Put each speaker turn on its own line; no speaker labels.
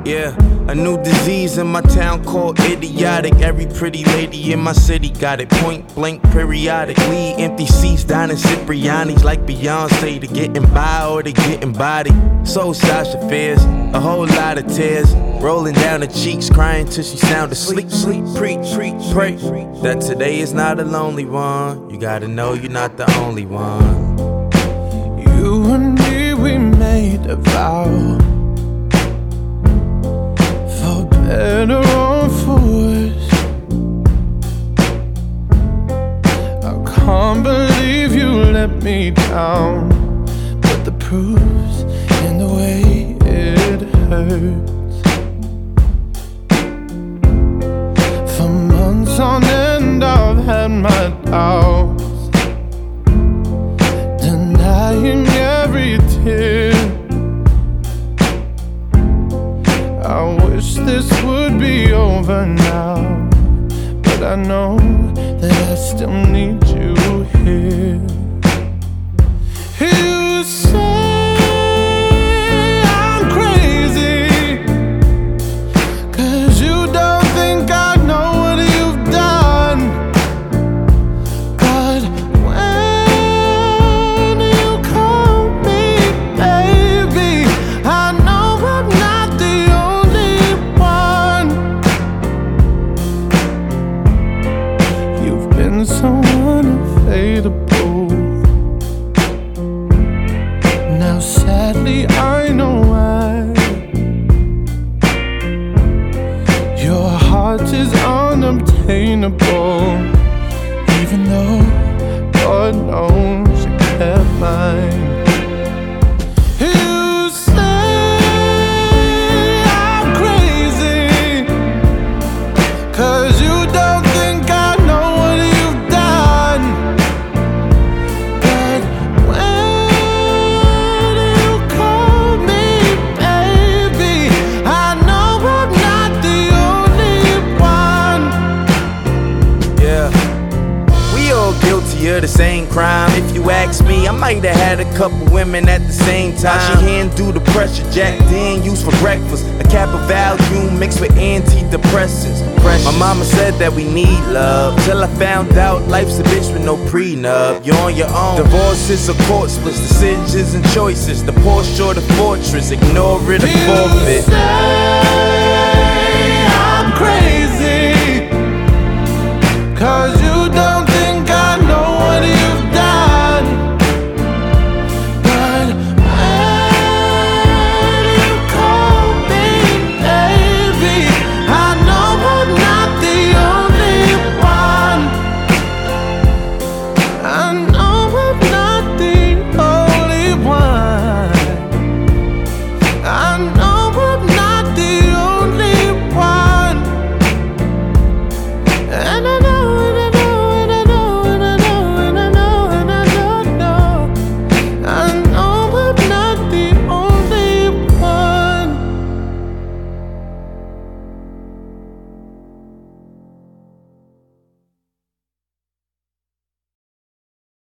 Yeah, a new disease in my town called idiotic. Every pretty lady in my city got it, point blank periodically. Empty seats, dining Cipriani's like Beyonce. To getting by or to getting body. So Sasha Fierce, a whole lot of tears rolling down her cheeks, crying till she sound asleep. Sleep, preach, pray that today is not a lonely one. You gotta know you're not the only one.
You and me, we made a vow, for better or for worse. I can't believe you let me down, but the proof's in the way it hurts. For months on end I've had my doubts, denying every tear. I wish this would be over now, but I know that I still need you here. You say I'm crazy, 'cause you don't think I know what you've done. But when you call me baby, I know I'm not the only one. You've been so unavailable. Now sadly I know why. Your heart is unobtainable, even though God knows you kept mine. You say I'm crazy, 'cause you don't think I know what you've done. But when you call me baby, I know I'm not the only one.
Yeah, we all guilty of the same crime. If you ask me, I might have had a couple women at the same time. She handle the pressure, Jack Daniels for breakfast, a cap of Valium mixed with antidepressants. My mama said that we need love, till I found out life's a bitch with no prenup. You're on your own. Divorces or court splits, decisions and choices. The Porsche or the fortress, ignore it or forfeit.
You say